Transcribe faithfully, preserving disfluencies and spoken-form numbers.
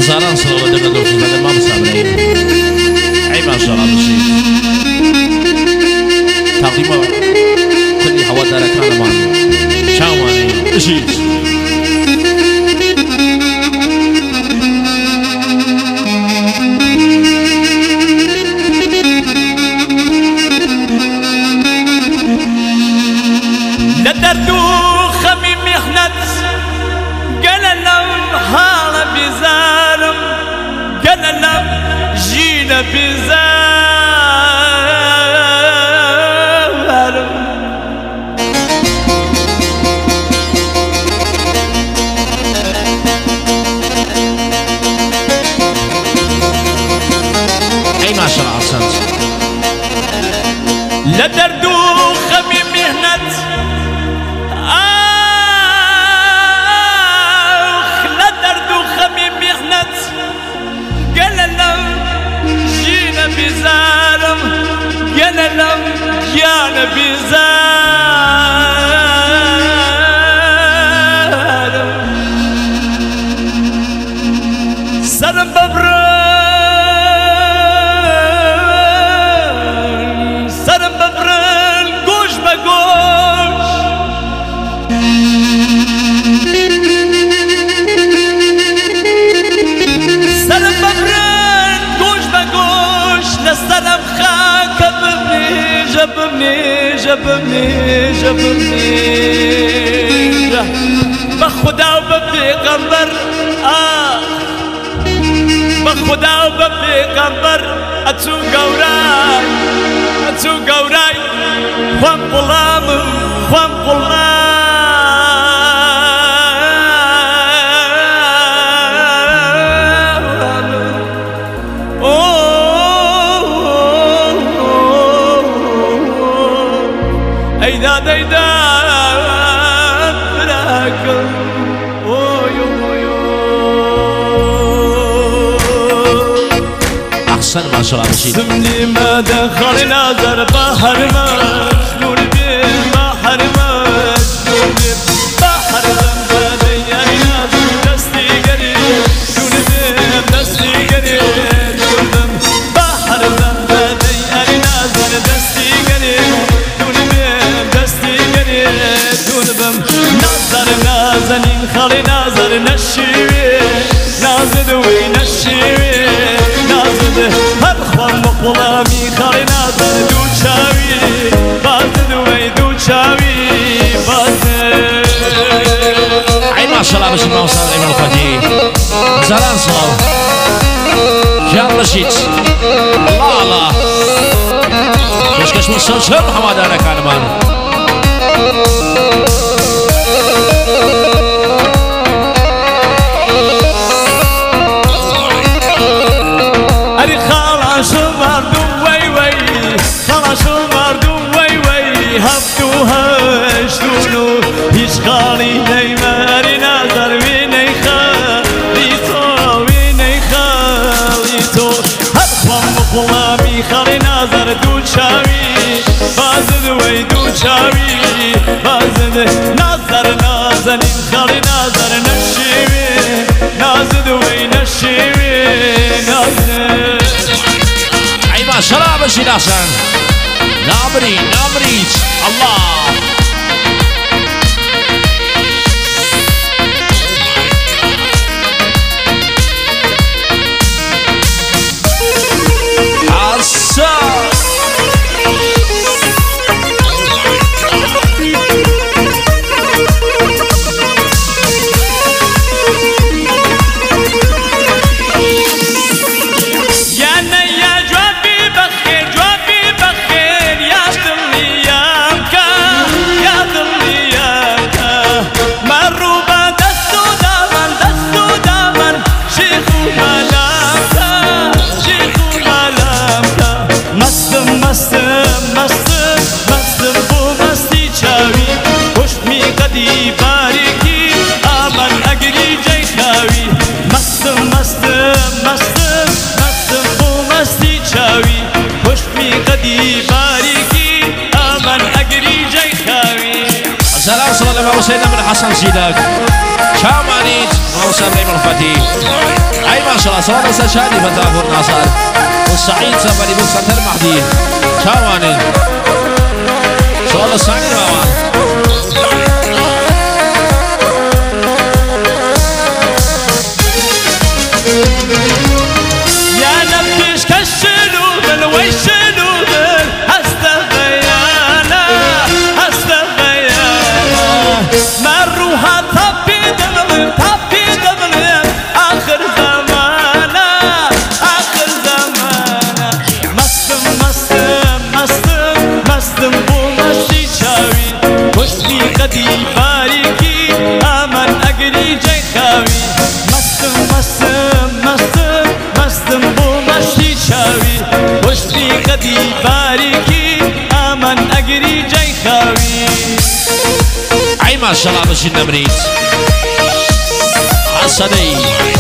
هزاران سال و دم دوست زده ما بسامریم ای ماشاءالله بشید تقدیم كل هوادار كان مان شاماني بشید لدردو خمي محنت قللم هالا بزارم قللم جينا بزارم اي ما شاء الله احسنت لدردو خمي محنت بزارم گللم جان بزارم سرم ببرن سرم ببرن گوش به گوش سرم ببرن گوش به گوش لسرم خاک ببنی جبنی جبنی جبنی به خدا و به پیغمبر آه به خدا و به پیغمبر اتو گورای اتو گورای خوام قلامم خوام قلام ايداد ايداد براكم اويو اويو احسن ما شاء الله بشید سمني ما دخل نظر بحر ما شلون بين بحر ما شلون بين بحر زنبادي يعني نازل دستي قريب شلون بين دستي قريب شلون بين بحر زنبادي يعني نازل دستي قريب نظر نازنين خالي نظر نشيوي نازد وي نشيوي نازد هر خوام مقلامي خالي نظر دوچاوي بازد وي دوچاوي بازد اي ما شاء الله بشید موساد ایمان الفاتحی هزاران سال جان بشید الله الله کشکش مصر شب هوادار کان مان أري خلاص مردم وي وي خلاص مردم وي وي هفتوها شلونو هيش خالي نيمة أري نظر ويني خاليتو ويني خاليتو هرخوام مقلامي خالي نظر دوچاوي بازد وي دوچاوي بازد نظر نازنين خالي نظر نشيوي نازد وي نشيوي اي ما شاء الله بشید احسن نابري نابري الله سلام صلى الله عليه وسلم من حسن سيدك شامانيت موسى إبراهيم الفتي اي ما شاء الله صوت سشادي فتافور ناصر والسعيد سفري بالسنتر مهدي شاوانين صوت السعيد باوان يا نبكش كالشلوغل ويشلوغل هستغيانا هستغيانا مروها طبي دغل طبي دغل آخر زمانا آخر زمانا مستم مستم مستم مستم بو مشي شاوي وشتي قدي باريكي آمن أقري جاي خاوي مستم مستم مستم مستم بو مشي شاوي وشتي قدي باريكي آمن أقري جاي خاوي اي ما شاء الله بشي النمريد حسني